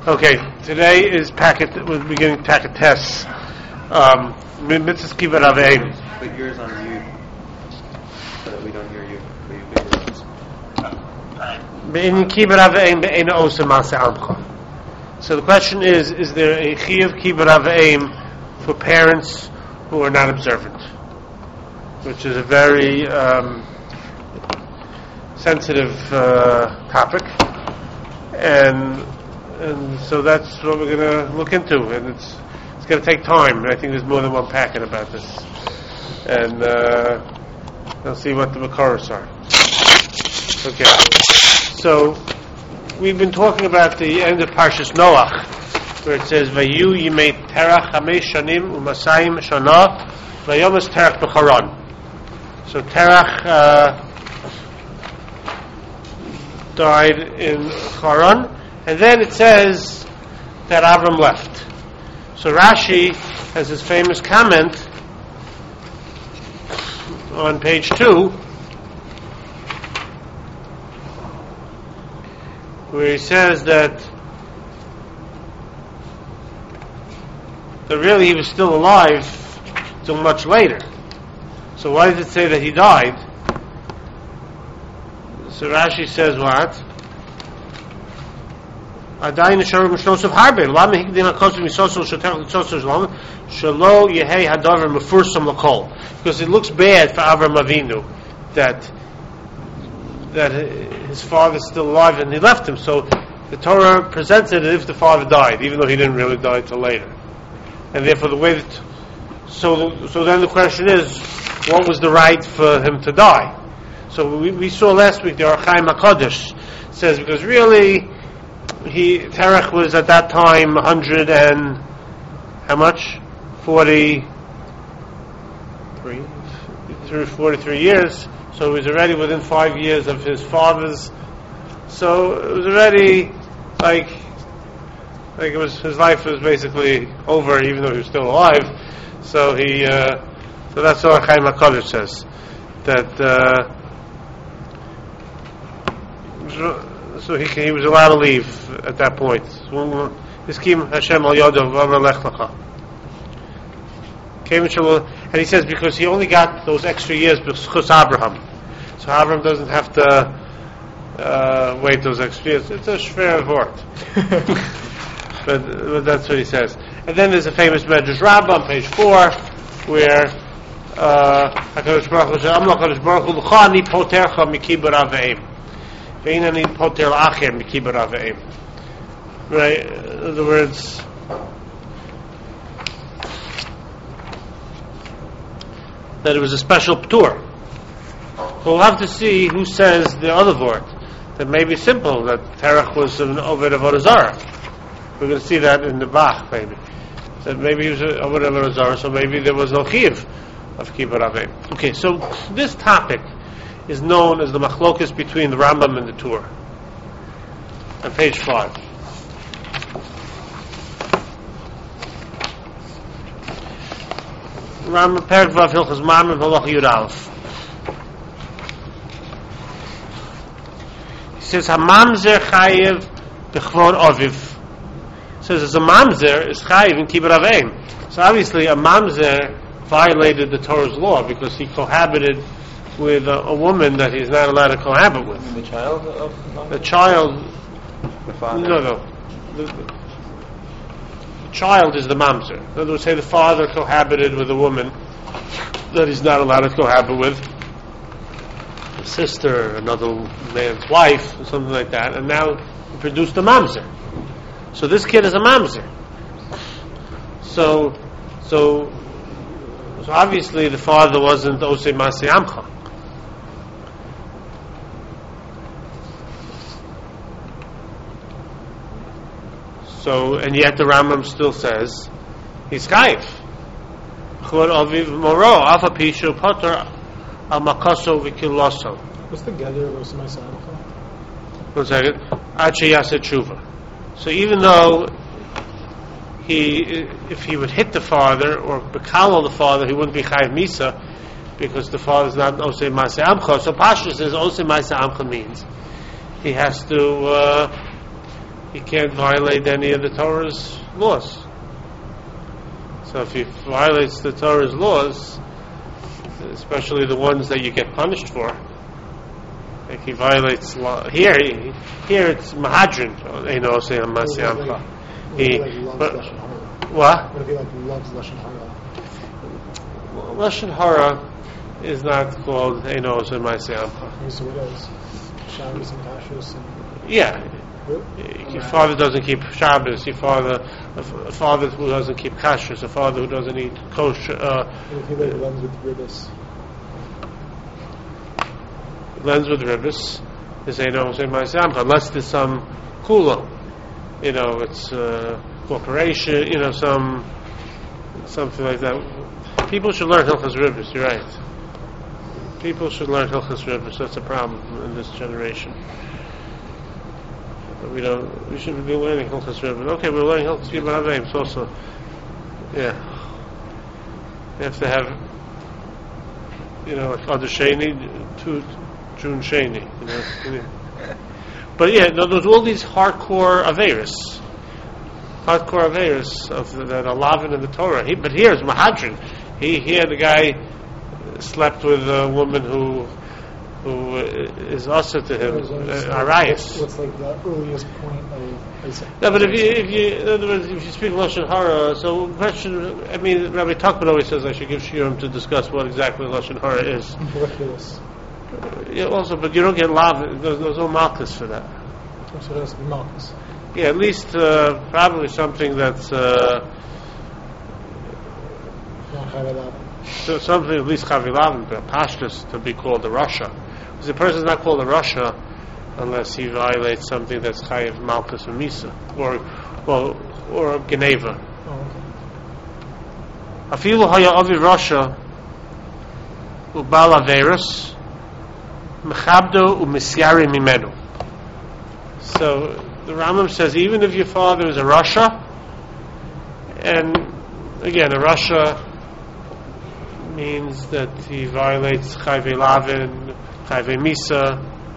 Okay, today is we're beginning packet tests. Mitzvahs kibbutz aveim. Put yours on mute so that we don't hear you. Be'in kibbutz aveim be'ein osem ma'aseh amcha. So the question is there a chiyuv kibbutz aveim for parents who are not observant? Which is a very sensitive topic, and so that's what we're going to look into, and it's going to take time. I think there's more than one packet about this, and we'll see what the makaros are. Okay, so we've been talking about the end of Parshas Noach, where it says Vayu Yimei Terach Chamesh Shanim Umasayim Shana Vayomas Terach B'Charan. So Terach died in Charan, and then it says that Avram left. So Rashi has his famous comment on page 2, where he says that really he was still alive till much later. So why does it say that he died? So Rashi says what? Because it looks bad for Avram Avinu that his father's still alive and he left him. So the Torah presents it as if the father died, even though he didn't really die till later. And therefore the way that so then the question is, what was the right for him to die? So we saw last week the Or Chaim HaKadosh says, because really Terach was at that time 100 and how much? 43 years. So he was already within 5 years of his father's. So it was already like it was, his life was basically over, even though he was still alive. So so that's what Chaim HaKadosh says, that so he was allowed to leave at that point. And he says because he only got those extra years because Abraham. So Abraham doesn't have to wait those extra years. It's a shver word. But that's what he says. And then there's a famous Medrash Rabbah on page 4, where HaKadosh Baruch Hu says, Amar HaKadosh Baruch Hu l'cha ani potercha mikibur aveim ve'in ani poter l'achir mikibur aveim. Right? In other words, that it was a special p'tur. We'll have to see who says the other word. That may be simple, that Terach was an Oved Avodah Zarah. We're going to see that in the Bach, maybe. That maybe he was an Oved Avodah Zarah, so maybe there was no chiyuv of kibbutz aveim. Okay, so this topic is known as the machlokus between the Rambam and the Tur. On page 5. Rambam Perek Vav Hilchos Mamre V'Halacha Yud Aleph. He says Hamamzer Chayev B'Chvod Aviv. He says as a mamzer is Chayev in kibbutz aveim. So obviously a mamzer violated the Torah's law because he cohabited with a woman that he's not allowed to cohabit with. The child of the child. The father. No. The child is the mamzer. In other words, say the father cohabited with a woman that he's not allowed to cohabit with, a sister, another man's wife, or something like that, and now he produced a mamzer. So this kid is a mamzer. So obviously the father wasn't Osei Masei Amcha. So, and yet the Rambam still says he's chayiv. Chod aviv moro alfa pishu poter al makaso v'kiloso. What's the gather of Osei Masei Amcha? 1 second. Ad sheyaseh tshuva. So even though if he would hit the father or bekalal the father, he wouldn't be chayiv misa because the father is not Osei Masei Amcha. So Pashtus says Osei Masei Amcha means he has to he can't violate any of the Torah's laws. So if he violates the Torah's laws, especially the ones that you get punished for, like he violates law. Here it's Mahadrin. What? What if he loves Lashon Hara? Lashon Hara is not called Eino Osei Ma'aseh Amcha. So what else? Shabbos and Kashrus and... Yeah. Really? Your father doesn't keep Shabbos. Your father, a father who doesn't keep kashrus, a father who doesn't eat kosher. What if he lends with ribbis? Lens with ribbis is Eino Osei Ma'aseh Amcha, unless there's some kula. It's corporation. Something like that. People should learn Hilchos Ribbis. You're right. People should learn Hilchos Ribbis. That's a problem in this generation. But we shouldn't be learning Hilchos Ribbis. Okay, we're learning Hilchos Yibam Aveim also. Yeah. We have to have, like Adar Sheni, June Sheni. But yeah, there's all these hardcore Averis. Hardcore Averis that are lavin in the Torah. But here is Mahadrin. Here the guy slept with a woman who is also to him, Arias. What's like the earliest point of... No, but if you speak Lashon Hara, so question, Rabbi Tuchman always says I should give shiurim to discuss what exactly Lashon Hara is. Ridiculous. Yeah, also, but you don't get lav, there's no malchus for that. So it has to be malchus. Yeah, at least probably something that's so something at least chavilavin, but pashtus to be called a rasha. Because the person is not called a rasha unless he violates something that's chayiv malchus or misa or geneva. Afilu haya avi rasha ubal averos mechabdo umisyari mimenu. So the Rambam says even if your father is a rasha, and again a rasha means that he violates chayvei lavin, chayvei misa,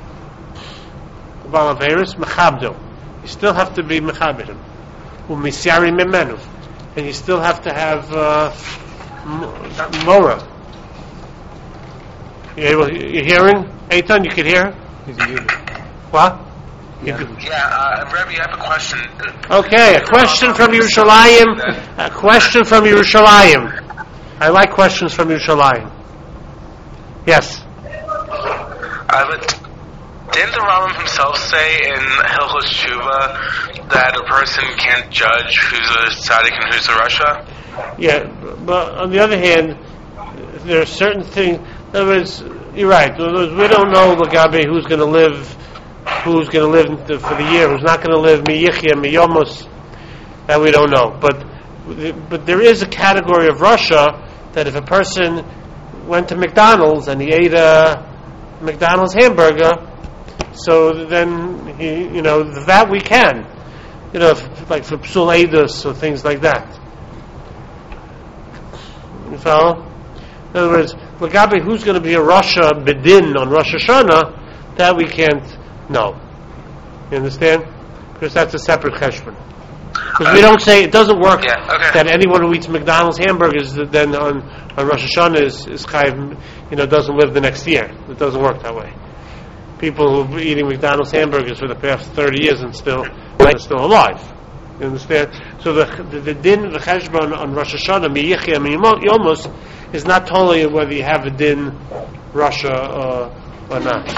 ubal averos mechabdo. You still have to be mechabed him, umisyari mimenu, and you still have to have mora. You hearing? Eitan, you can hear? What? Rabbi, I have a question. Okay, a question from Yerushalayim. A question from Yerushalayim. I like questions from Yerushalayim. Yes. Didn't the Rambam himself say in Hilchos Tshuva that a person can't judge who's a tzaddik and who's a rasha? Yeah, but on the other hand, there are certain things. In other words, you're right. In other words, we don't know Lagabe who's going to live for the year, who's not going to live miyichya, miyomos. That we don't know. But there is a category of rasha that if a person went to McDonald's and he ate a McDonald's hamburger, so then that we can, like for psul edus or things like that. You follow? In other words, Lagabe, who's going to be a rasha bedin on Rosh Hashanah, that we can't know. You understand? Because that's a separate cheshbon. Because we don't say, it doesn't work that anyone who eats McDonald's hamburgers then on Rosh Hashanah is chayiv, doesn't live the next year. It doesn't work that way. People who've been eating McDonald's hamburgers for the past 30 years and still alive. You understand? So the din, the cheshbon on Rosh Hashanah, miyichya, miyomos, is not totally whether you have a din rasha or not.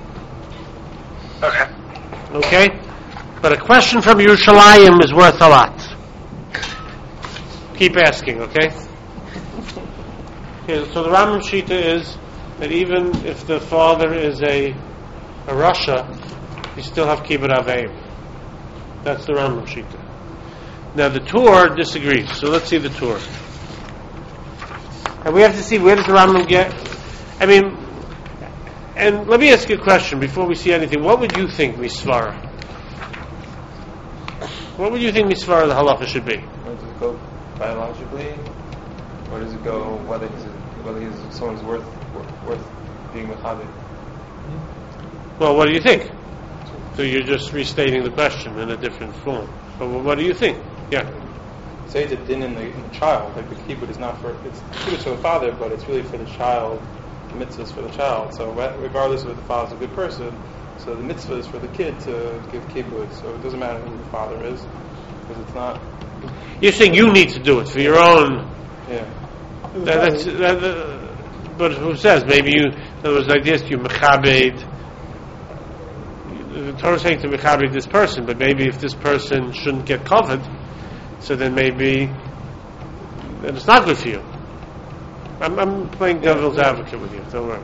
Okay? But a question from Yerushalayim is worth a lot. Keep asking, okay? So the Rambam Shita is that even if the father is a rasha, you still have kibbud aveim. That's the Rambam Shita. Now the Tur disagrees. So let's see the Tur. And we have to see where does the Rambam get. And let me ask you a question before we see anything. What would you think misvara? What would you think misvara the halacha should be? Does it go biologically, or does it go whether someone's worth being mechabed? Well, what do you think? So you're just restating the question in a different form. But what do you think? Yeah. Say it's a din in the child, like the kibbutz is not for, it's kibbutz for the father, but it's really for the child, the mitzvah is for the child. So regardless of if the father's a good person, so the mitzvah is for the kid to give kibbutz. So it doesn't matter who the father is, because it's not. You're saying you need to do it for your own. Yeah. But who says? Maybe you. In other words, like this, you mechabed. The Torah is saying to mechabed this person, but maybe if this person shouldn't get covered, so then maybe then it's not good for you. I'm playing devil's advocate with you. Don't worry.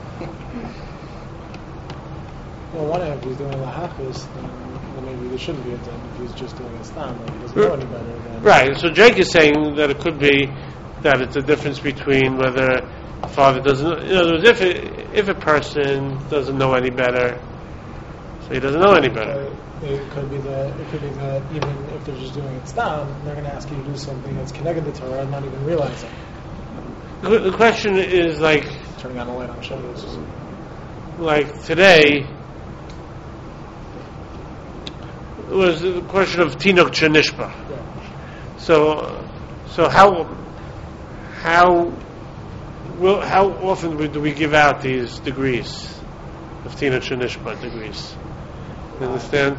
Well, one hand, if he's doing the hafis, then maybe there shouldn't be a din. If he's just doing a stam, like he doesn't know any better. Then Right. So Jake is saying that it could be that it's a difference between whether a father doesn't. If a person doesn't know any better, so he doesn't know any better. It could be that even if they're just doing it stam, they're going to ask you to do something that's connected to Torah, and not even realizing. The question is like Turning on the light on Shabbos. like today. It was the question of Tinok Shenishba. Yeah. So how often do we give out these degrees of Tinok Shenishba degrees? You understand?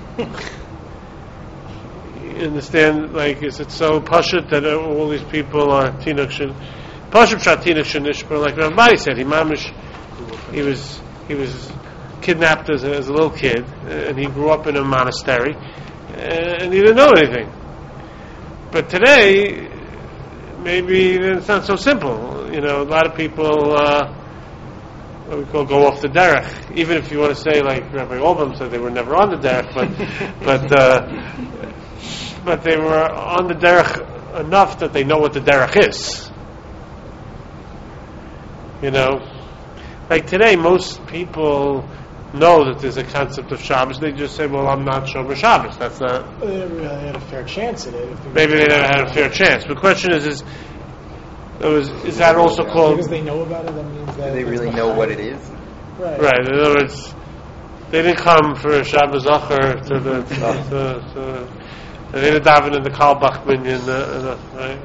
You understand? Like, is it so pashut that all these people are Tinok Shen? Pashut Shat Tinok Shenishba, like Rabbi said, he was kidnapped as a little kid, and he grew up in a monastery, and he didn't know anything. But today, maybe it's not so simple. You know, a lot of people, what we call go off the derech. Even if you want to say, like Rabbi Olbam said, they were never on the derech, but they were on the derech enough that they know what the derech is. You know, like today, most people know that there's a concept of Shabbos. They just say, well, I'm not Shomer Shabbos. That's not. They never really had a fair chance at it. Maybe they never had a fair chance. The question is that also called? Because they know about it, that means that Do they really know what it is? Right. Right. In other words, they didn't come for Shabbos Acher to they didn't daven in the Karlbach minyan, right?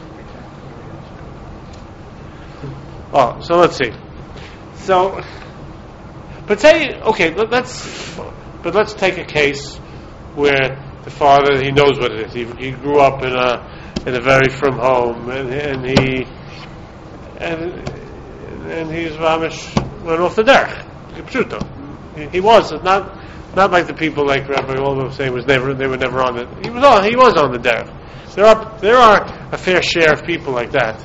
Oh, so let's see. So, but say, okay, let's take a case where the father, he knows what it is. He grew up in a very frum home, and he's Vamish went off the derech. He was not like the people like Rabbi Olma was saying they were never on it. He was on the derech. There are a fair share of people like that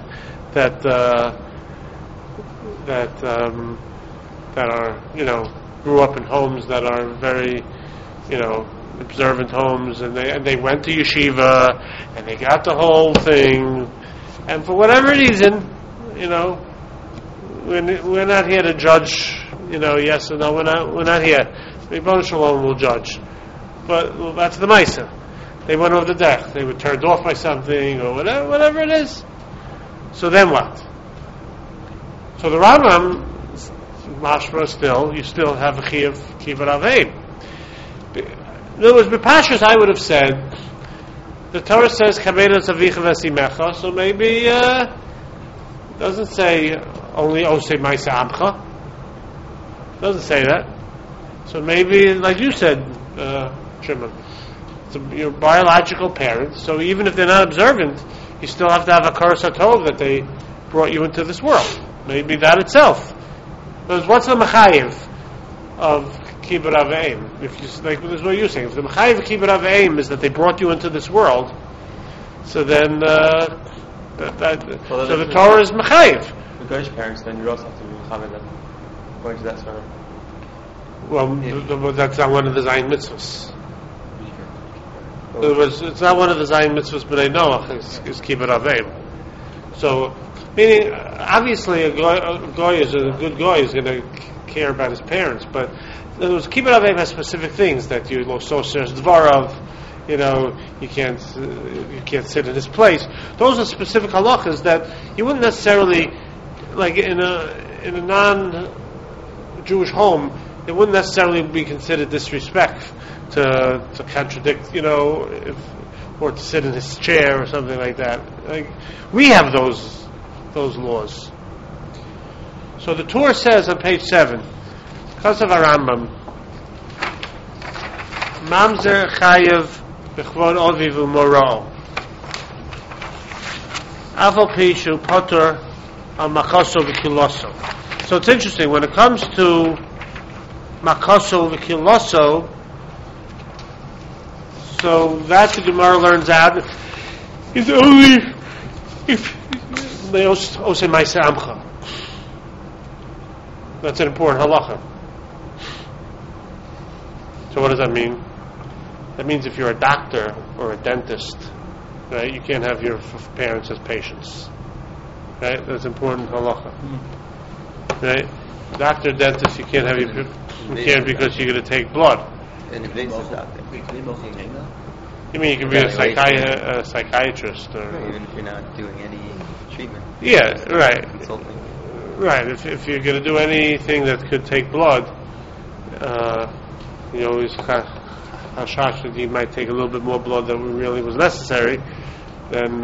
are, you know, grew up in homes that are very, you know, observant homes, and they went to yeshiva, and they got the whole thing, and for whatever reason, you know, we're not here to judge, you know, yes or no, we're not here. Ribbon Shalom will judge. But that's the Maisa. They went over the deck. They were turned off by something, or whatever it is. So then what? So the Rambam, mashma still, you still have a chiyuv kibbut aveim. In other words, b'pashas I would have said, the Torah says kabedas avicha v'esimecha, so maybe doesn't say only osei ma'aseh amcha. Doesn't say that. So maybe, like you said, Shimon, your biological parents. So even if they're not observant, you still have to have a karas hatov that they brought you into this world. Maybe that itself. Because what's the mechayiv of kibbut aveim? If you like, this is what you're saying. If the mechayiv of kibbut aveim is that they brought you into this world, so then so the Torah is mechayiv. The Goyish parents, then you also have to be mechayiv them. Going to that sort of. Well, that's not one of the Zayin mitzvahs. It's not one of the Zayin mitzvahs, but I know is kibbut aveim. So, meaning, obviously, a goy is a good goy is going to care about his parents, but those kibbut aveim has specific things that you so says dvarav, you know, you can't sit in his place. Those are specific halachas that you wouldn't necessarily, like in a non-Jewish home, it wouldn't necessarily be considered disrespect to contradict, or to sit in his chair or something like that. Like, we have those laws. So the Torah says on page 7, because of Rambam, Mamzer Chayev B'chvod Oviv U'Mora'o Aval Pishu Potter Al Makoso V'Kiloso. So it's interesting, when it comes to Makoso V'Kiloso, so that the Gemara learns out is only if they also Maisa Amcha. That's an important halacha. So what does that mean? That means if you're a doctor or a dentist, right, you can't have your parents as patients. Right? That's important halacha. Right? Doctor, dentist, you can't have you can't because you're going to take blood. An invasive doctor. You mean you can be a psychiatrist, or even if you're not doing any treatment? Yeah, right. Consulting. Right. If you're going to do anything that could take blood, he's hashash that he might take a little bit more blood than really was necessary, then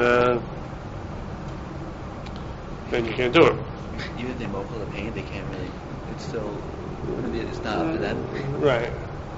you can't do it. Even if they mochel the pain, they can't really. It's not up to them. Right.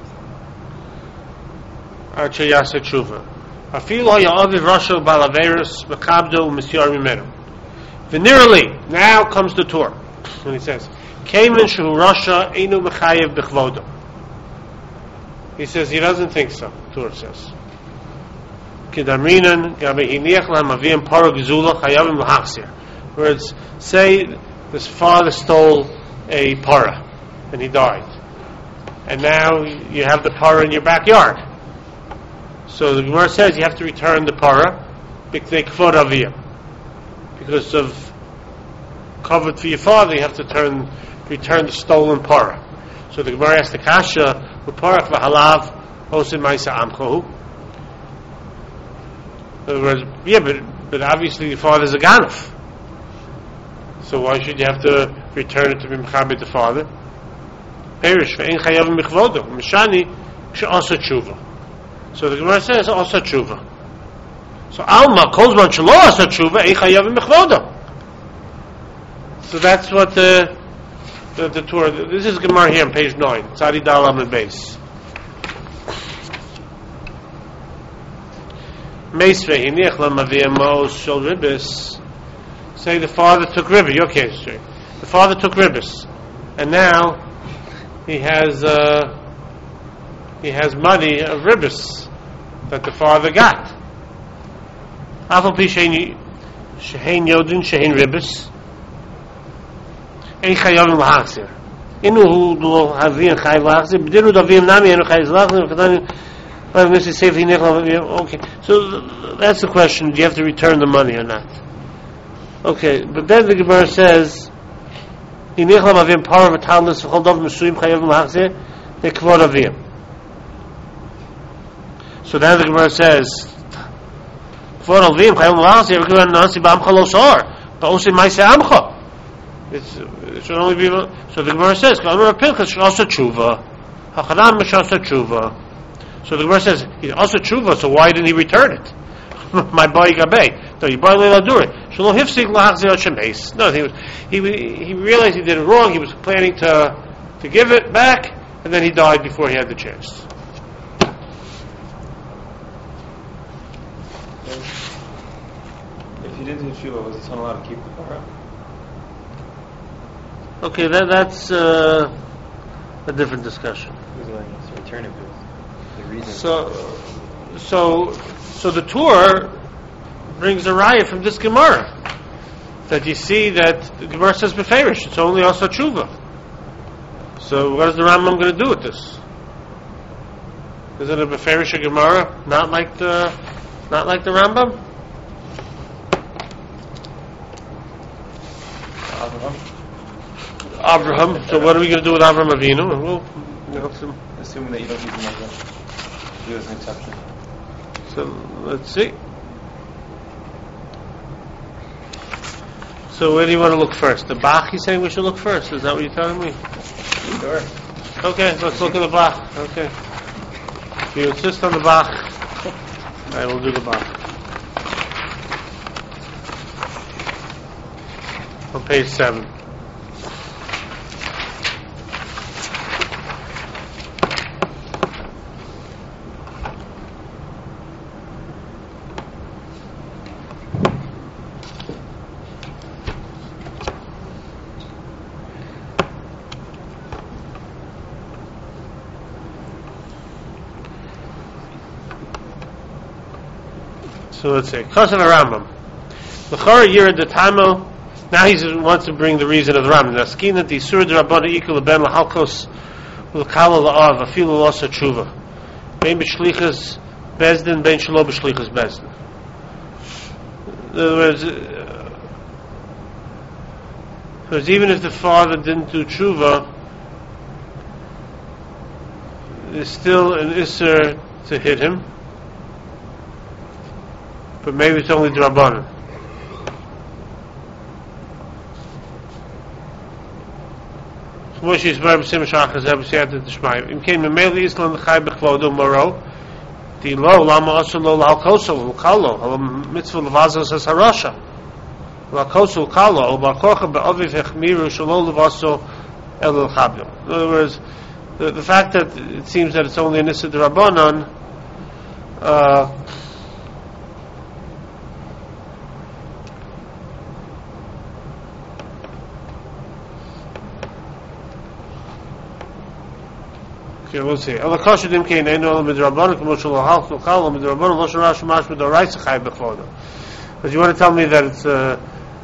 Arche Yasa Tshuva. Afilo Ya'aviv Rasho Balaveris Mekabdo Misyar Mimenu. Venerally, now comes the Torah. And he says, Keimen Shehu Rasha Einu Mechayev Bechvodo. He says he doesn't think so, Torah says. Kedamrinan Gabe Hiniach Lam Avim Parah Gezula Chayavim L'Hachzir. Words, say this father stole a parah and he died. And now you have the parah in your backyard. So the Gemara says you have to return the parah because of covered for your father. You have to return the stolen parah. So the Gemara asks the kasha, "Parach v'halav osin ma'isa amchohu." In other words, but obviously the father's a ganef. So why should you have to return it to be mechabed the father? Perish ve'ein chayavim b'chvodo mishani she'asa tshuva. So the Gemara says asa tshuva. So alma kolzman shelo asa tshuva ein chayavim b'chvodo. So that's what the Torah. This is Gemara here on page 9. Tzadi Dal Amud Beis. Meis ve'hiniach lamaviyah mos shel ribis. Say the father took ribis. Okay, straight. The father took ribis, and now he has money of ribis that the father got. Afal pi shein yodin shein ribis. Ein chayavim l'hachzir. Inu hu lo havim chayav l'hachzir. B'diru davim nami enu chayav l'hachzir. Okay, so that's the question. Do you have to return the money or not? Okay, but then the Gemara says, "Inich lamavim parah v'talmus v'chol dov mesuyim chayavim l'hachzir nekvod avim." So then the Gemara says, "Kvod avim chayavim l'hachzir v'kivon nasi b'amcha lo sar ba'osim ma'aseh amcha." It should only be. So the Gemara says, "K'amar Pinchas also tshuva, hachadam mishasa tshuva." So the Gemara says, "He's also tshuva, so why didn't he return it?" My boy Gabe, no, you boy Leila Duri. Shalom hifsik lahachzir shemeis. No, he realized he did it wrong. He was planning to give it back, and then he died before he had the chance. If he didn't do tshuva, was his son allowed to keep the parah? Okay, that's a different discussion. Who's allowing us to return it? The reason. So the Torah brings a raya from this Gemara that you see that the Gemara says beferish. It's only also tshuva. So what is the Rambam going to do with this? Is it a beferish Gemara? Not like the Rambam? Abraham. So what are we going to do with Abraham Avinu? And we'll Assuming that you don't use the Muslim, do as an exception. So let's see. So where do you want to look first? The Bach, he's saying we should look first. Is that what you're telling me? Sure. Okay, let's look at the Bach. Okay. If you insist on the Bach, I will do the Bach. On page 7. So let's say, Chazan Rambam. L'chora Yira Detamo. Now he wants to bring the reason of the Rambam. Naskina di Surah Rabbana Ikul Ben Lahalkos L'Kala La'av Afilu Losa Tshuva. Ben B'Shlichas Bezdin Ben Shelo B'Shlichas Bezdin. In other words, even if the father didn't do Tshuva, there's still an Isser to hit him. But maybe it's only D'Rabbanan. Moshe is very similar to the Shemaim. In came Memeli Islam the Chai Bechvodo Moro. The lo lama also lo lalkoso l'kalo al mitzvah levazos as harasha lalkoso l'kalo al barkocha be'aviv hechmiru shelo levaso el l'chabim. In other words, the fact that it seems that it's only an issa d'Rabbanan, okay, we'll see. Allah kashadim kein eno midrabanan k'moshel lahal l'kalo midrabanan lo sharash mash midoraisa chai b'chvodo. But you want to tell me that it's a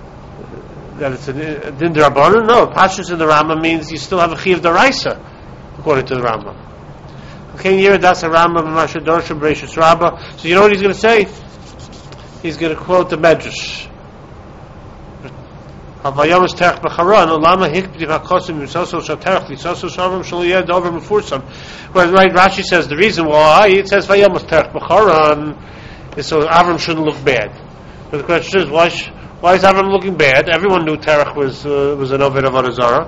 din d'Rabbanan? No, pashtus in the Rambam means you still have a chiv d'oraisa, according to the Rambam. Okay, here that's a Rambam Mashadorsha Bereshus Rabbah. So you know what he's going to say? He's going to quote the Medrash. Havayamas terach b'charon olama hikptiv hakosim misoso shaterach lisoso shavam shaliyad over mefursam. Well, right, Rashi says the reason why it says vayamas terach b'charon is so Avram shouldn't look bad. But the question is, why is Avram looking bad? Everyone knew Terach was an Oved of Arazara.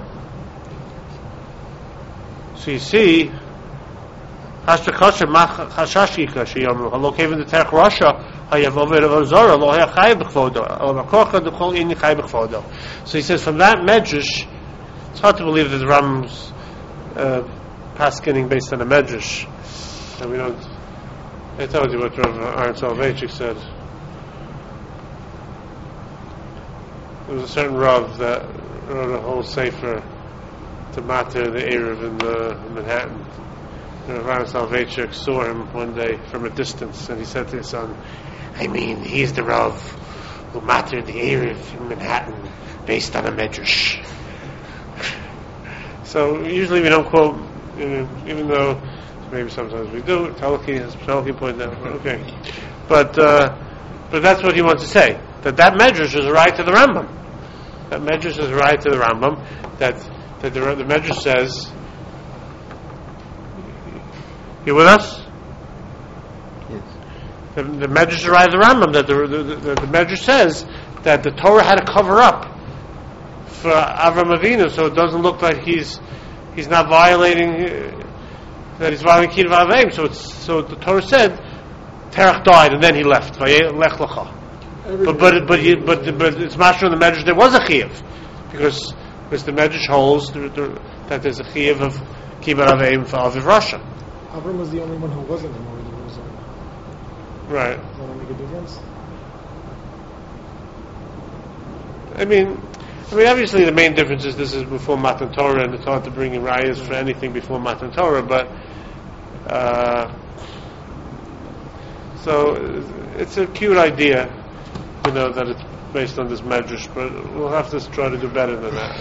So you see, Hashtakasha Hashashika Shiyamru Halokevin the Terach Rasha Hayav Oved of Arazara Lo Hayachai B'Chvodo Alakocha Dechol Ini Chai B'Chvodo. So he says from that Medrash, it's hard to believe that the Rambam's paskening based on a Medrash, and we don't. I told you what Rav Aaron Soloveitchik said. There was a certain Rav that wrote a whole sefer to matter the Erev in Manhattan. Rav Aaron Soloveitchik saw him one day from a distance, and he said to his son, I mean, he's the Rav who mattered the Erev in Manhattan based on a Medrash. So usually we don't quote, even though maybe sometimes we do. Talaki pointed out, okay. But that's what he wants to say. That Medrash is right to the Rambam. That Medrash is right to the Rambam. That the Medrash says, you with us? Yes. The Medrash is right to the Rambam. That the Medrash says that the Torah had to cover up for Avram Avinu, so it doesn't look like he's not violating, that he's violating Kiddush Avim. So the Torah said Terach died and then he left. Lech Lecha. But it's mashma in the Medrash there was a chiyuv, because the Medrash holds that there's a chiyuv of Kibbutz Avim for Aviv Rasha. Avram was the only one who wasn't a Moed of Arazara. Right. Does that make a difference? I mean, obviously the main difference is this is before Matan Torah, and it's hard to bring in rayas for anything before Matan Torah. But so it's a cute idea, that it's based on this Medrash, but we'll have to try to do better than that,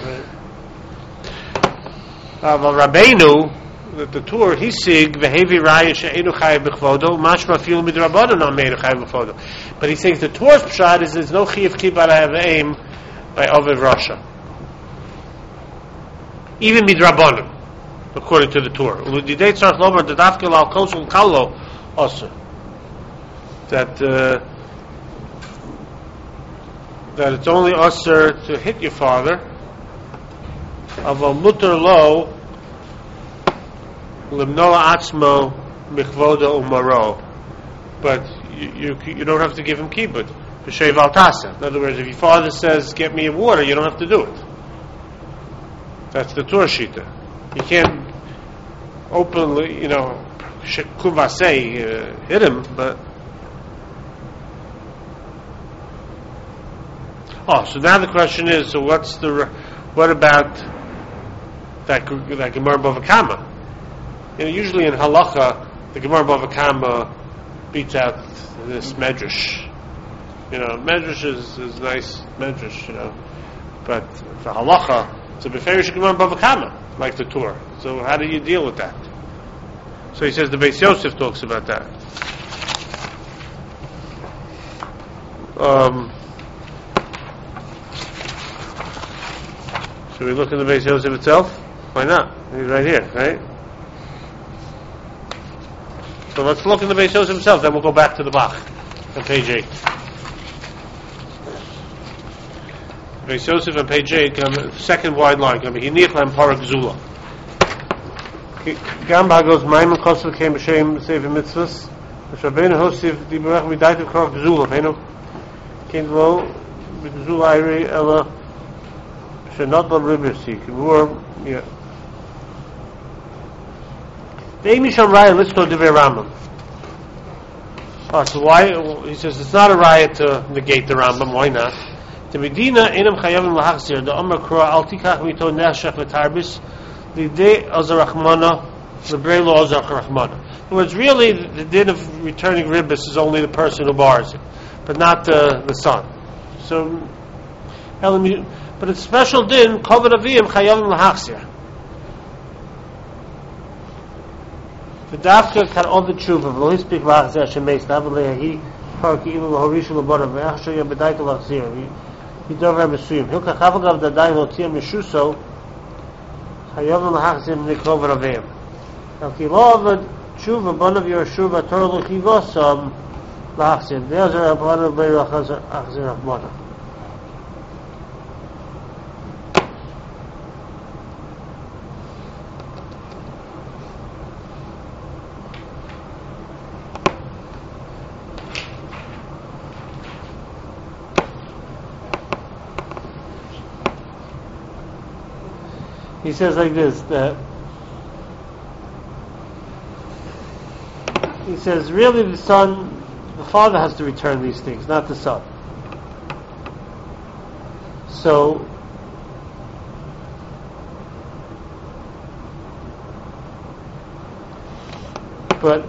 right? Well, Rabbeinu, the Tur, he sig v'hevi raya she'enu chayav b'chvodo mashma filu midrabanan on me'enu chayav b'chvodo. But he thinks the Tur's pshat is there's no chiyuv kibbutz avim by Aviv Rasha, even midrabanan, according to the Tur. Uludidei tzarich lobar dedafkel al kosul kalo also that it's only usher to hit your father. Aval mutar lo limnoa atzmo michvoda umaro, but you don't have to give him kibbut. B'sheiv al tasa. In other words, if your father says, "Get me a water," you don't have to do it. That's the Torah shita. You can't openly, kuvasei, hit him, but. So now the question is: so what about that Gemara Bava Kama? Usually in halacha, the Gemara Bava Kama beats out this medrash. Medrash is nice medrash, but for halacha, it's a beferish Gemara Bava Kama, like the Torah. So how do you deal with that? So he says the Beis Yosef talks about that. Should we look in the Beis Yosef itself? Why not? He's right here, right? So let's look in the Beis Yosef himself, then we'll go back to the Bach on page 8. Beis Yosef on page 8, second wide line, Hinich Lam Parak Zula. Gamba goes, Maimon Kosel came B'Shem Sefer Mitzvahs, V'Shavenu Hosif Diberach Midaitiv Krok Zula, V'Henu Kind Lo Zula Iri Ella Shenot Lo Ribbersi, Kivur, yeah. Misham Raya, let's go to Divrei Rambam. So why? He says it's not a riot to negate the Rambam. Why not? The Medina Enam Chayavim Lahachzir. The Amar Kura Al Tikach Mito Neshach V'Tarbis Lidei Azar Rachmana Lebrei Lo Azar Rachmana. In other words, really, the din of returning ribbis is only the person who bars it, but not the son. So, but it's special din Kavod Aviyim Chayavim Lahachzir. The dafka can all the tshuva. V'lo hispik lachzir shemeis davle he parki ilu lahorish lebarav ve'achsho yabedayt lachzir. He dover mesuyim. Hilka chavagav daday lotia mishuso hayav lachzir nikrov raveim. Elki lo avad tshuva bonav Yehoshua Torah lechivosam lachzir. De'azar abanav beir achzir achmona. He says like this, that he says really the father has to return these things, not the son. So but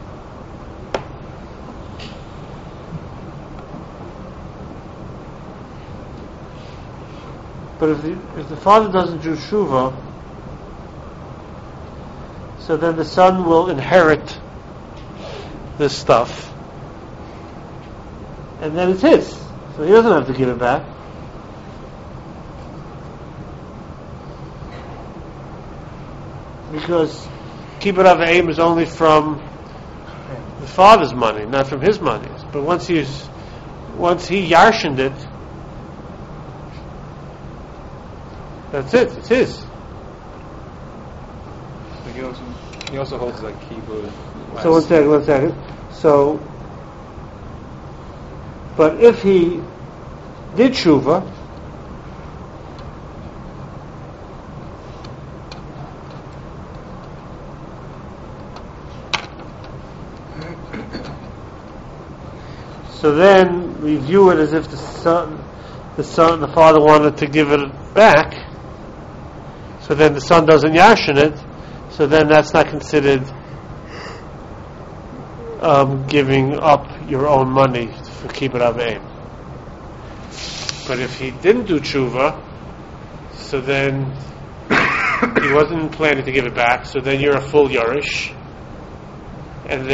if the father doesn't do tshuva, so then the son will inherit this stuff, and then it's his. So he doesn't have to give it back. Because kibbut avayim is only from the father's money, not from his money. But once he yarshened it, that's it. It's his. He also holds like kibbut. So one second. So, but if he did tshuva, so then we view it as if the father wanted to give it back. So then the son doesn't yashin it. So then that's not considered giving up your own money for kibbut avayim. But if he didn't do tshuva, so then he wasn't planning to give it back. So then you're a full yorish, and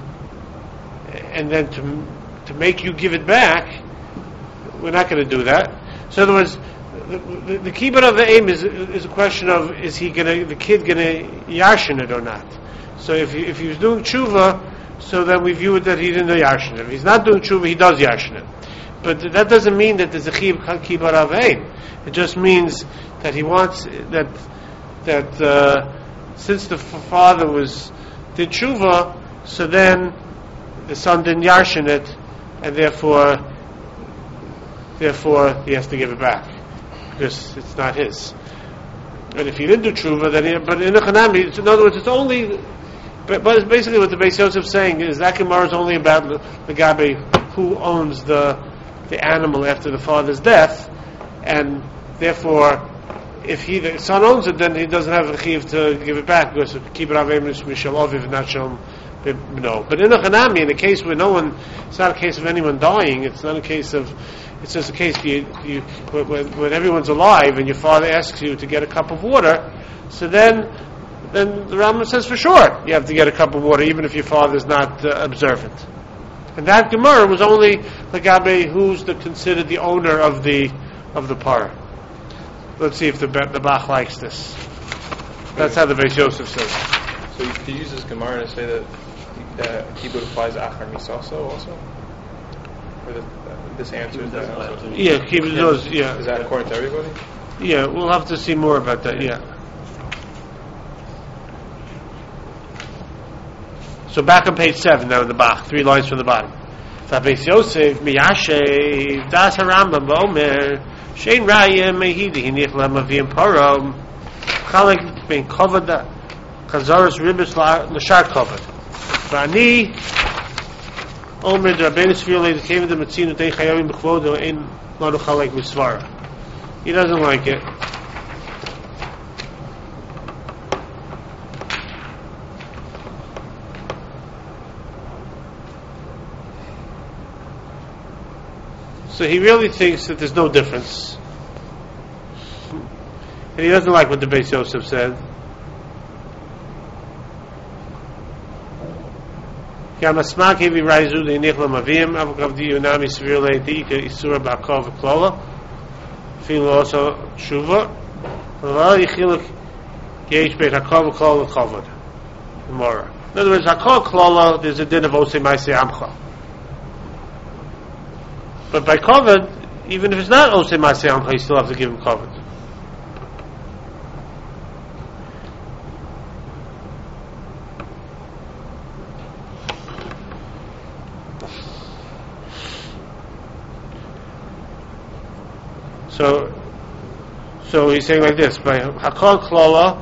then to make you give it back, we're not going to do that. So in other words, the kibbut avayim is a question of the kid gonna yashin it or not. So if he was doing tshuva, so then we view it that he didn't do yashin it. If he's not doing tshuva, he does yashin it. But that doesn't mean that there's a kibbut avayim. It just means that he wants that since the father did tshuva, so then the son didn't yarshin it, and therefore he has to give it back because it's not his. And if he didn't do tshuva, then but in a chanami, in other words, it's only. But basically, what the Beis Yosef is saying is that Gemara is only about the gabe who owns the animal after the father's death, and therefore, if the son owns it, then he doesn't have a chiv to give it back because keep it avemus mishal oviv not shalom no. But in a chanami, in a case where it's not a case of anyone dying. It's not a case of. It's just a case when everyone's alive and your father asks you to get a cup of water, so then the Rambam says for sure you have to get a cup of water even if your father's not observant. And that Gemara was only Lagabe who's considered the owner of the par. Let's see if the Bach likes this. That's how the Beis Yosef says. So you could use this Gemara to say that Kibbut applies Achar Misaso also? Or this answers that also? Yeah, Kibbut does, yeah. Is that according to everybody? Yeah, we'll have to see more about that, yeah. So back on page 7, now in the Bach, 3 lines from the bottom. Beis Yosef, Miyashe, Das HaRambam, V'omer, Shein Raya, Mehidi, Hinich Lamavim Parom, Chalek Ben Kovada, Chazaros Ribis L'Shar Kovad. V'ani, Omer, Rabbeinu Svirle, the came of the Metzinu, Dei Chayavim B'chvodo, Ein Lanu Chalek Misvara. He doesn't like it. So he really thinks that there's no difference. And he doesn't like what the Beis Yosef said. Yamasmak hevi raizu de nichla mavim avgav di yunami svirle diika isura ba'kov v'klola filo also tshuva v'la yichiluk yesh beit hakov v'klola v'chavod Gemara. In other words, hakov klola there's a din of osei ma'aseh amcha. But by kavod, even if it's not osei ma'aseh amcha, you still have to give him kavod. So he's saying like this: by hakol klala,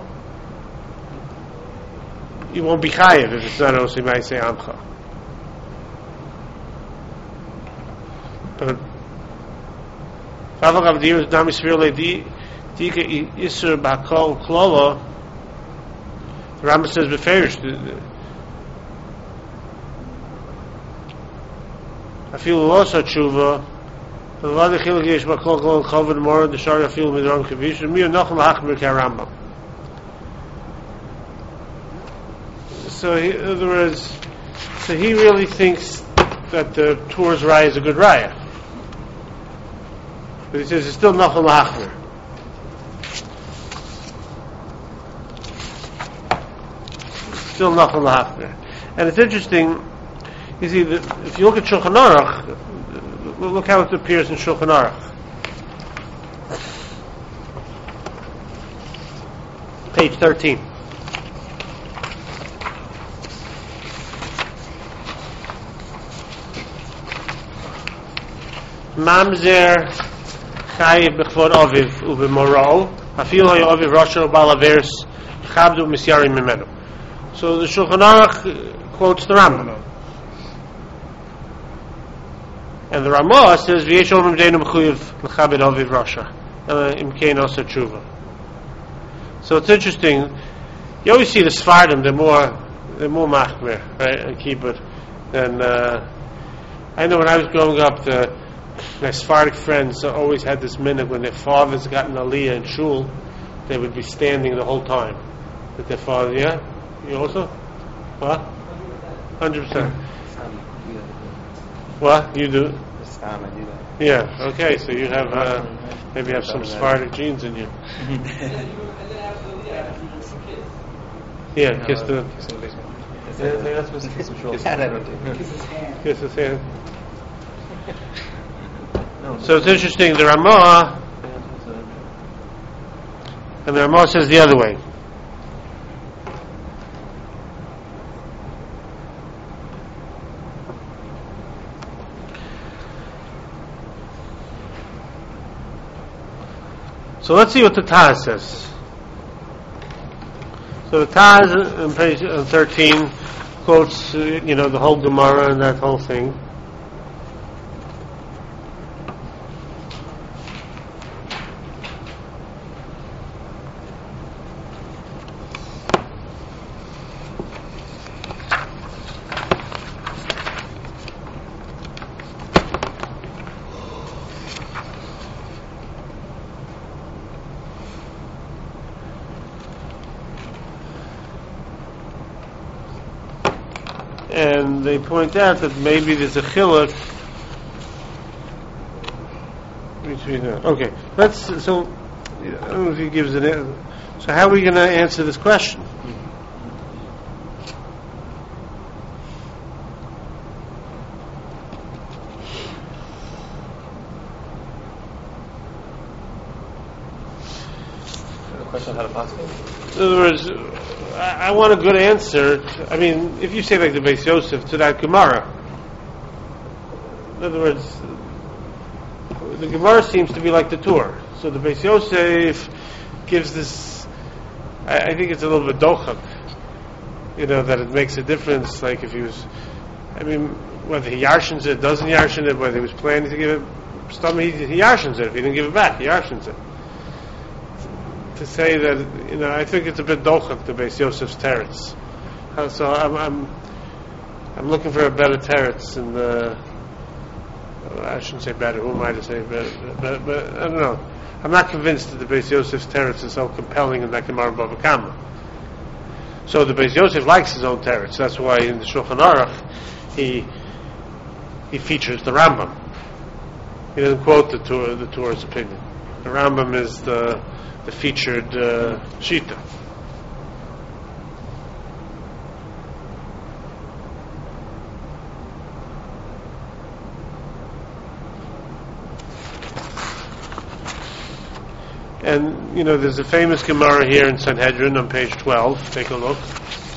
you won't be chayiv if it's not osei ma'aseh amcha. But Favagav Dir Dami Svirle Dika Isur Bakol Klala, the Rambam says beferish. I feel also tshuva. The Ladi Chiluk Yesh Bakol Klala Chavod Mora the Shari I feel Midram Kavish and Mir Nachum Hachmer Karambam. So in other words, so he really thinks that the Torah's raya is a good raya. But he says it's still Nachum Hachmer. Still Nachum Hachmer. And it's interesting, you see, that if you look at Shulchan Aruch, look how it appears in Shulchan Aruch. Page 13. Mamzer chayiv b'chvod aviv u'b'morol afil hay aviv rasha u'balaveris chabdu misyarim mimenu. So the Shulchan Aruch quotes the Rambam, and the Ramah says v'yesh omrim deinu b'chuyev l'chabed aviv rasha imkein also tshuva. So it's interesting. You always see the Sfardim; they're more machmer, right, and kibbut. And I know when I was growing up, my Sephardic friends always had this minhag when their fathers got an aliyah in shul, they would be standing the whole time with their father. Yeah, you also? What? 100%. What you do? Yeah. Okay. So you have maybe have some Sephardic genes in you. Yeah. Kiss the. Kiss his hand. So it's interesting, the Ramah, and the Ramah says the other way. So let's see what the Taz says. So the Taz on page 13 quotes, the whole Gemara and that whole thing. And they point out that maybe there's a chiluk between. Okay, so I don't know if he gives an answer. So how are we going to answer this question? The question how to pass it. In other words, I want a good answer. If you say like the Beis Yosef to that Gemara, in other words, the Gemara seems to be like the Torah. So the Beis Yosef gives this. I think it's a little bit dochak. That it makes a difference. Like if he was, whether he yarshins it, doesn't yarshin it, whether he was planning to give it, he yarshins it. If he didn't give it back, he yarshins it. To say that, I think it's a bit dochak, the Beis Yosef's teretz. So I'm looking for a better teretz, and I shouldn't say better. Who am I to say better? But I don't know. I'm not convinced that the Beis Yosef's teretz is so compelling in that Gemara Bava Kama. So the Beis Yosef likes his own teretz. That's why in the Shulchan Aruch he features the Rambam. He doesn't quote the Torah's opinion. The Rambam is the featured Shita. And there's a famous Gemara here in Sanhedrin on page 12. Take a look.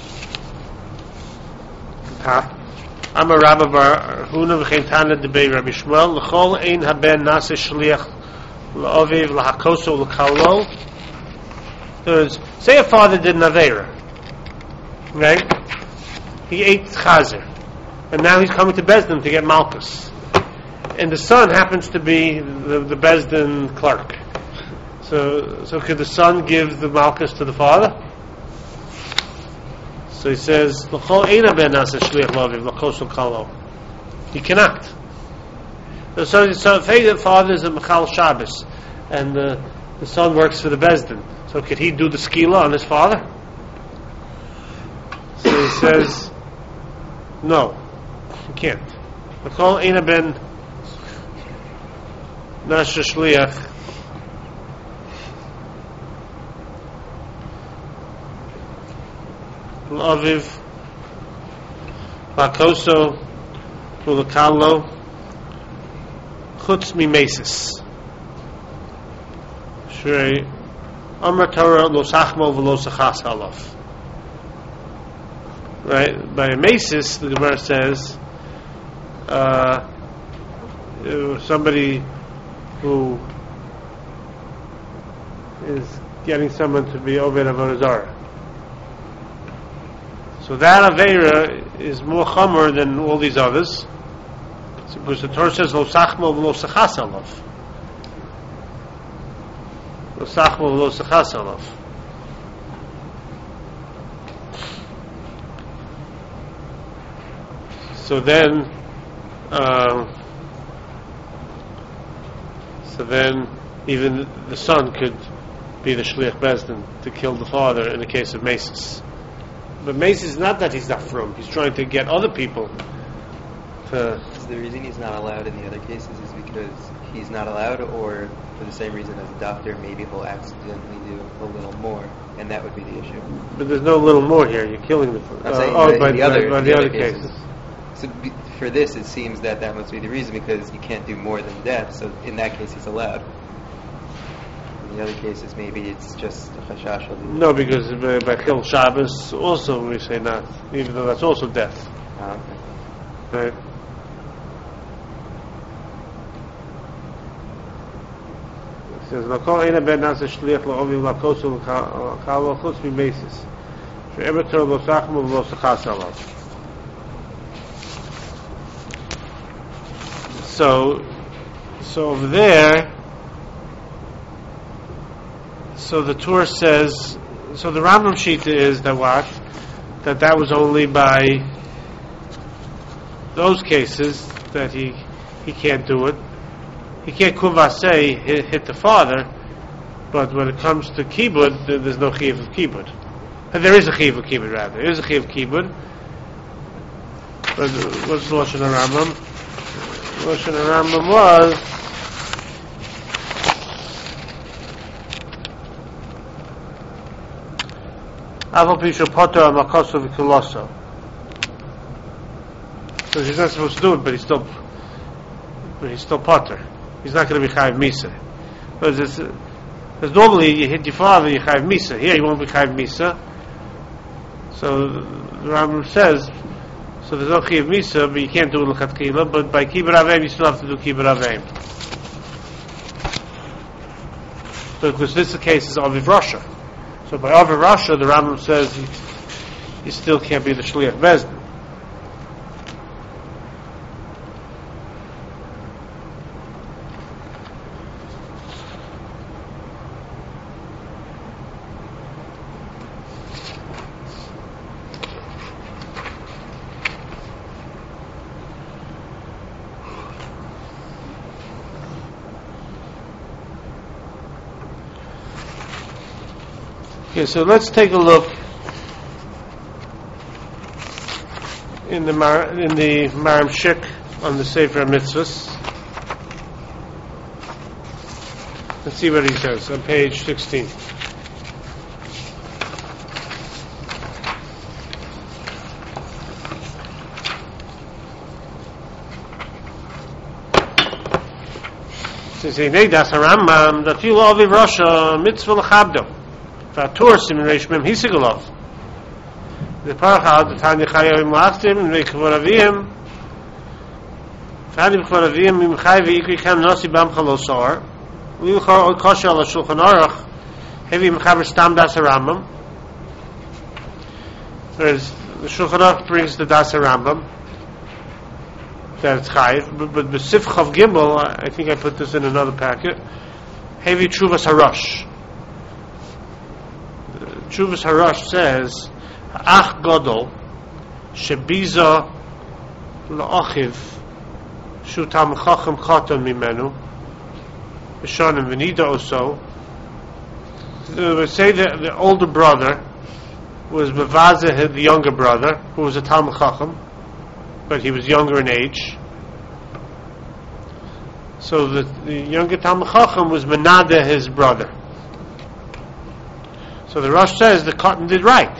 I'm a Rabbi Bar Huna v'chein Tana debei Rabbi Shmuel l'chol ein haben nase shliach l'oviv l'hakoso l'kalo. Say a father did an aveira, right? He ate chazer, and now he's coming to Bezdin to get malchus, and the son happens to be the Bezdin clerk. So could the son give the malchus to the father? So he says, "L'chol eina ben nasa shliach l'oviv l'koso l'kalo." He cannot. So say the father is a Mechal Shabbos, and the son works for the Bezdin. So could he do the skila on his father? So he says, no, he can't. L'chol eina ben nasa shliach l'oviv l'koso l'kalo chutz mimesis. Shrei Amar Torah lo sachmo v'lo sachas halav. Right? By a mesis, the Gemara says, somebody who is getting someone to be Oved Avodah Zarah. So that Aveira is more chomer than all these others. Because the Torah says, Lo sachmo v'lo sachas halav. Lo sachmo v'lo sachas halav. So then even the son could be the Shliach Bezdin to kill the father in the case of Mesis. But Mesis is not that he's not from. He's trying to get other people to... Is the reason he's not allowed in the other cases is because he's not allowed, or for the same reason as a doctor, maybe he'll accidentally do a little more, and that would be the issue. But there's no little more here. You're killing the... I'm saying by the other cases. So for this, it seems that must be the reason, because you can't do more than death, so in that case he's allowed. In the other cases, maybe it's just a chashash. No, because by Chil Shabbos also we say not, even though that's also death. Okay. Right? says, "L'kol eina ben nasa shliach la'ovi l'kosul l'kalo chutz mimesis. She'emer Torah lo sachmu v'lo sachas alav." So over there, so the Torah says, so the Rambam Shita is that what? That was only by those cases that he can't do it. He can't kuvasei hit the father, but when it comes to kibud, there's no chiyuv of kibud. There is a chiyuv of kibud, rather. There is a chiyuv of kibud. But what's Lashon HaRambam? Lashon HaRambam was Aval Pishu Potter Amakoso Vikuloso. So he's not supposed to do it, but he's still Potter. He's not going to be Chayiv Misa. Because normally you hit your father, you Chayiv Misa. Here you won't be Chayiv Misa. So the Rambam says, so there's no Chayiv Misa, but you can't do it L'Chatchila, but by Kibbur Aveim you still have to do Kibbur Aveim. So because this case is Aviv Rasha. So by Aviv Rasha, the Rambam says he still can't be the Shliach Bezdin. Okay, so let's take a look in the Maram Shik on the Sefer Mitzvahs. Let's see what he says on page 16. Says he das Rambam that you love Rasha mitzvah l'chabdo. Vatur sim reish mem hisigolov. The parachad the tanya chayim laftim vekvaravim. Fadim kvaravim im chay veikri kam nasi bam chalosar. We will call kosher al shulchan aruch. Heavy mechaber stam das Rambam. Whereas the Shulchan Aruch brings the das Rambam that it's chayiv, but B'sif Chav Gimel, I think I put this in another packet. Heavy Tshuvas Harash. Tshuvas Harash says, Ach Godol Shebiza La'achiv Shutam Chacham Chatan Mimenu Bishanim Venida Oso. We say that the older brother was Mevazeh, the younger brother, who was a Talmud Chacham, but he was younger in age. So the younger Talmud Chacham was Menadeh, his brother. So the Rosh says the Cotton did right.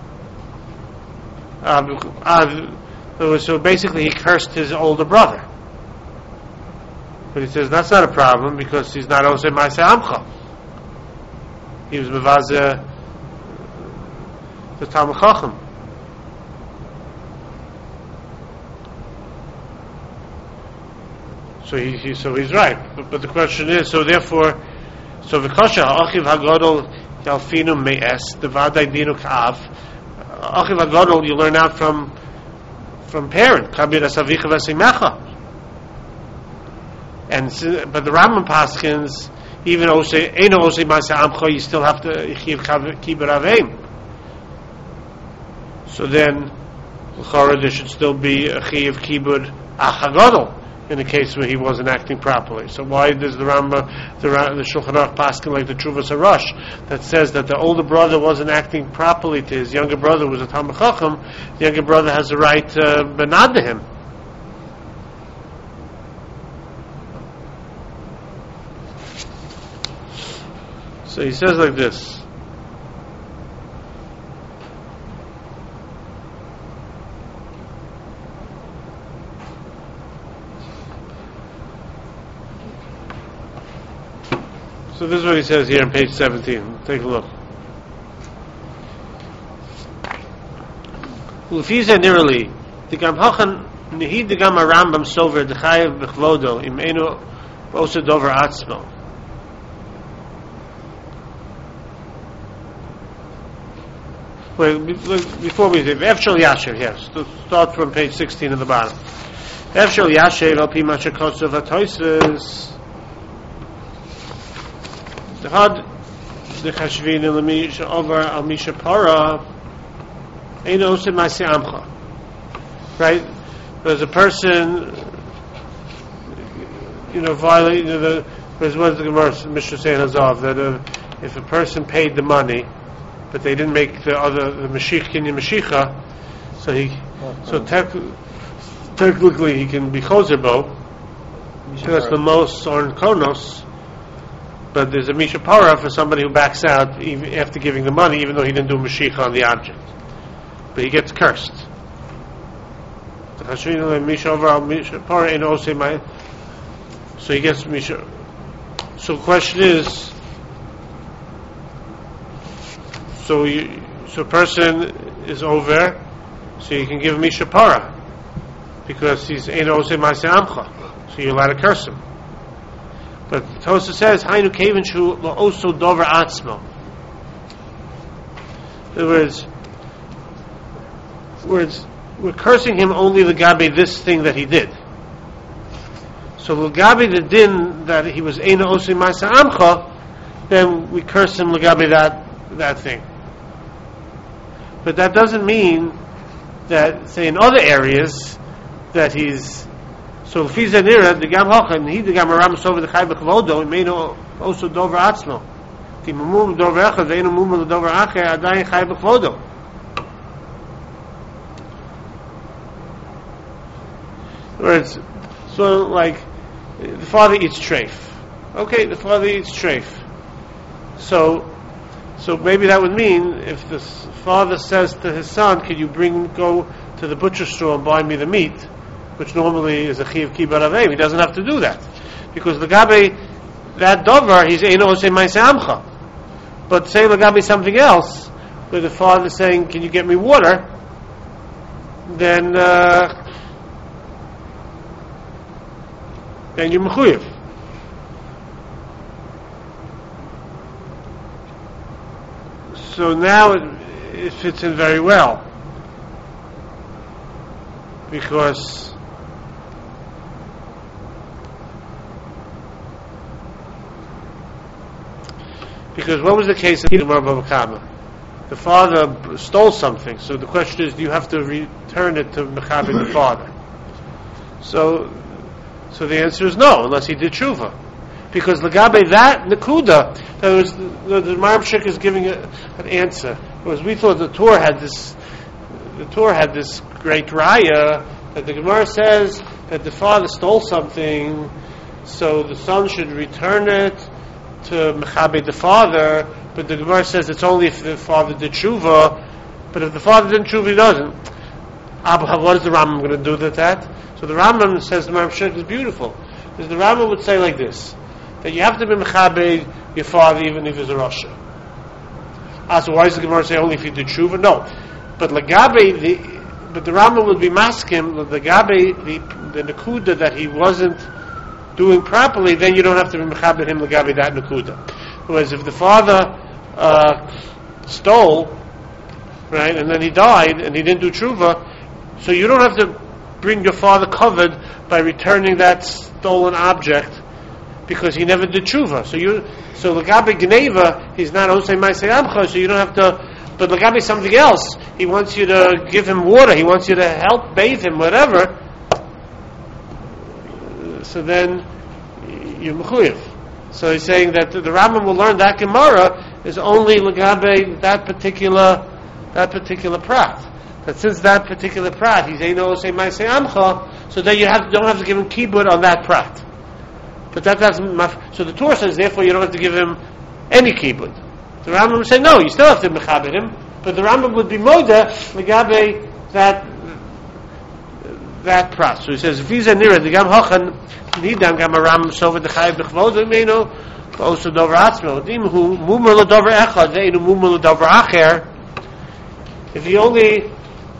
So basically he cursed his older brother. But he says that's not a problem because he's not Oseh Ma'aseh Amcha. He was Mevazeh, the Talmud Chacham. So he's right. But the question is, so therefore, so v'kosha achiv hagadol yalfinu me'es devadai dinu ka'av. Achiv hagadol you learn out from parent. Kabir asavicha v'asimecha. But the Rambam paskins, even Osei Ma'aseh Amcha, you still have to Kibbur Aveim. So then, l'chara there should still be a Chiyuv Kibbur Achagadol in the case where he wasn't acting properly. So why does the Rambam, the Shulchan Aruch paskin like the Tshuvas Harash that says that the older brother wasn't acting properly to his younger brother who was a Talmud Chacham? The younger brother has the right to benad him. So he says like this. So this is what he says here on page 17. Take a look. Ufiza nirali the gam hachan nihid the gam Rambam sover the chayev b'chvodo im enu osa dover atzmo. Before we do, Efshel Yasher, yes. Start from page 16 at the bottom. Efshel Yasher, Al Pi Masha Kotzav HaToises. The Had, the Chashvin, the Misha over Al Misha Para, Ein Osim Masi Amcha. Right? There's a person, violating the. What does the Gemara Mishnah say in Hazav? That if a person paid the money, but they didn't make the Mashiach Kinyan Mashicha, so technically he can be Chozerbo, because the most are in Konos, but there's a Misha Para for somebody who backs out even after giving the money, even though he didn't do Mashicha on the object. But he gets cursed. So he gets Misha. So the question is, so a person is over, so you can give him Misha Para, because he's Ein Osei Ma'aseh Amcha, so you're allowed to curse him. But Tosa says, Hainu Kevin Shu Lo Oso Dover Atzmo. In other words, we're cursing him only L'gabe this thing that he did. So L'gabe the din that he was Ein Osei Ma'aseh Amcha, then we curse him L'gabe that thing. But that doesn't mean that, say, in other areas, that he's so Fizanira the Gam Hochan he the Gam Ram over the Chai B'Kvodo it may also Dover Atzmo. The Mumum Dover Echad the Einu Mumum Dover Acher Adayin Chai B'Kvodo. Words so like the father eats treif. Okay, the father eats treif. So maybe that would mean if the father says to his son, "Can you go to the butcher store and buy me the meat?" Which normally is a chiv kibbutz avim. He doesn't have to do that because L'gabe that dover he's Ein Osei Ma'aseh Amcha. But say L'gabe something else, where the father is saying, "Can you get me water?" Then you're mechuyev. So now it fits in very well because what was the case in Gemara Bava Kama? The father stole something, so the question is, do you have to return it to Mechaber the father? So the answer is no, unless he did tshuva. Because L'gabe that Nakuda, the Marmshik is giving an answer. Because we thought the Torah had this great raya that the Gemara says that the father stole something, so the son should return it to Mechaber the father. But the Gemara says it's only if the father did tshuva. But if the father didn't tshuva, he doesn't. What is the Rambam going to do with that? So the Rambam says the Marmshik is beautiful. Because the Rambam would say like this, that you have to be mechaber your father even if he's a Rasha. So why does the Gemara say only if you did tshuva? No. But the Rambam would be maskim, the Nakuda that he wasn't doing properly, then you don't have to be mechaber him L'gabe that Nakuda. Whereas if the father stole, right, and then he died and he didn't do tshuva, so you don't have to bring your father covered by returning that stolen object because he never did tshuva. So L'gabe Gneva, he's not Osei Ma'aseh Amcha, so you don't have to. But L'gabe something else, he wants you to give him water, he wants you to help bathe him, whatever. So then you're mechuyev. So he's saying that the Rambam will learn that Gemara is only L'gabe that particular prat. That since that particular prat, he's Eino Osei Ma'aseh Amcha, so then you don't have to give him kibbut on that prat. But that doesn't. So the Torah says, therefore, you don't have to give him any kibbut. The Rambam would say, no, you still have to mechaber him, but the Rambam would be moda L'gabe that prat. So he says, "Visa nira the gam hochan nidam gam aram sover the chayiv b'chvodo imenu also dover atzmo dimhu mumur l'dover echad ve'inu mumur l'dover acher." If he only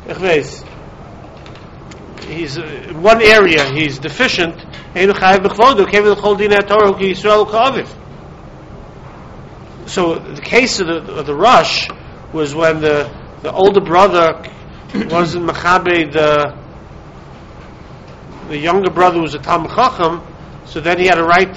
he's in one area he's deficient, einu chayiv b'chvodo kevin l'chol dinei Torah ki Yisrael ka'aviv. So the case of the rush was when the the older brother wasn't mechabe the younger brother was a Talmid Chacham, so then he had a right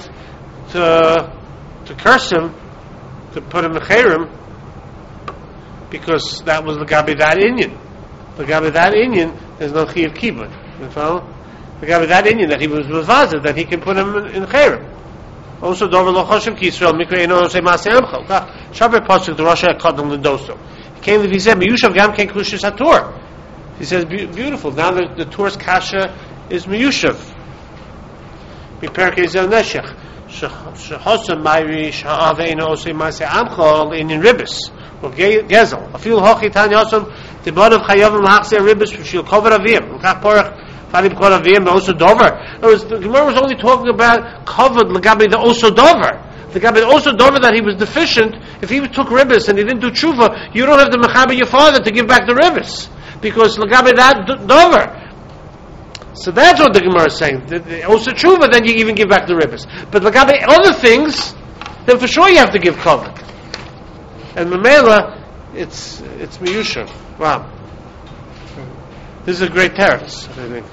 to curse him, to put him in Cherem, because that was the Gabi that Inyan. The Gabi that Inyan, there's no Chiyuv Kibbutz. You follow? The Gabi that Inyan, that he was with Vazir, that he can put him in Cherem. Also, Dover Lo Choshev Ki Yisrael Mikra Eino Osei Maaseh Amcha. Shabbos Pasuk the Rosh Hashanah L'Doso. He came to Vizem Miyushav Gam Ken Kushis HaTor. He says, beautiful. Now the Tor's kasha is Miyushav. Miperkei Zel Neshech. Shechosam Mayrish Ha'aveinu Osei Maaseh Amcha L'Inyan Ribis. Or Gezel. Afil Hochi Tanya Osam Tibadav Chayavim L'Hachzeh Ribis V'Shil Kover Avim. L'Kach Porach Falim Kol Avim L'Oso Dover. The Gemara was only talking about covered L'Gabi the Oso Dover. The Gabi the Oso Dover that he was deficient. If he took Ribis and he didn't do Tshuva, you don't have the Mechaber your father to give back the Ribis. Because L'Gabi that Dover. So that's what the Gemara is saying. Also Tshuva, then you even give back the Ribis. But L'Gabi other things, then for sure you have to give cover. And Mamela, it's Miyushav. Wow. This is a great terrace, I think.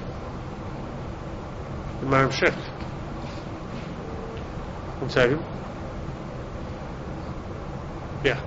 The Maram Shech. 1 second. Yeah.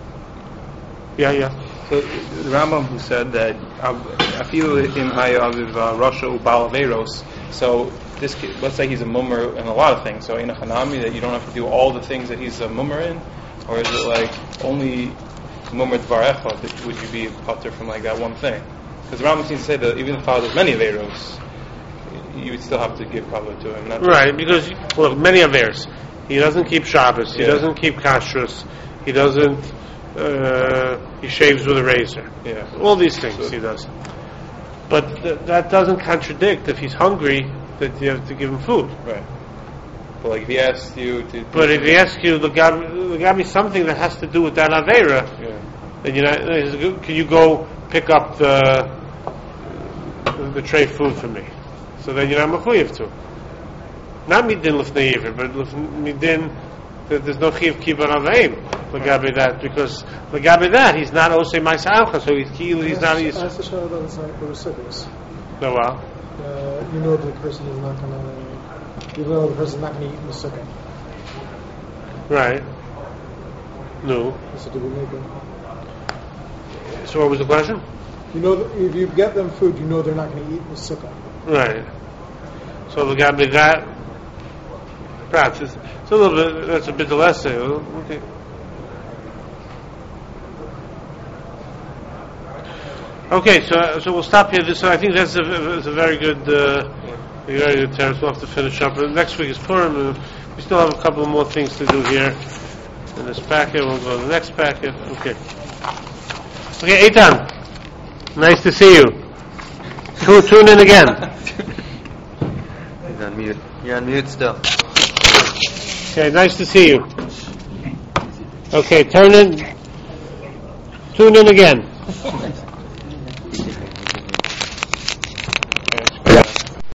So the Rambam who said that I feel in Hayaviv Rasha Ubalaveros. So this, let's say he's a mummer in a lot of things. So in a Hanami that you don't have to do all the things that he's a mummer in, or is it like only mummer dvarecha that would you be potter from like that one thing? Because the Rambam seems to say that even if the father has many averos, you would still have to give cover to him. Right, because look, many averos. He doesn't keep Shabbos. He doesn't keep kashrus. He doesn't. He shaves with a razor. Yeah. All these things he does. But that doesn't contradict if he's hungry that you have to give him food. Right. But like if he asks you to. But if he asks you, there got to be something that has to do with that avera. Yeah. Then can you go pick up the tray food for me? So then you're not mechuyev to. Not midin lifnei iver, but midin that there's no chiyuv kibbutz aveim. L'gabe that, because l'gabe that he's not osei ma'aseh amcha, so he's not. I have to show that it's like the recipients. No, well. You know the person is not going to. You know the person is not going to eat in the sukkah. Right. No. So do we make it? So what was the question? You know, if you get them food, you know they're not going to eat in the sukkah. Right. So l'gabe that. Perhaps it's a little bit. That's a bit less. Okay. Okay, so we'll stop here. So I think that's a very good terrace. We'll have to finish up. Next week is Purim. We still have a couple more things to do here in this packet. We'll go to the next packet. Okay, Eitan. Nice to see you. Tune in again. He's on mute. You're on mute still. Okay, nice to see you. Okay, tune in again.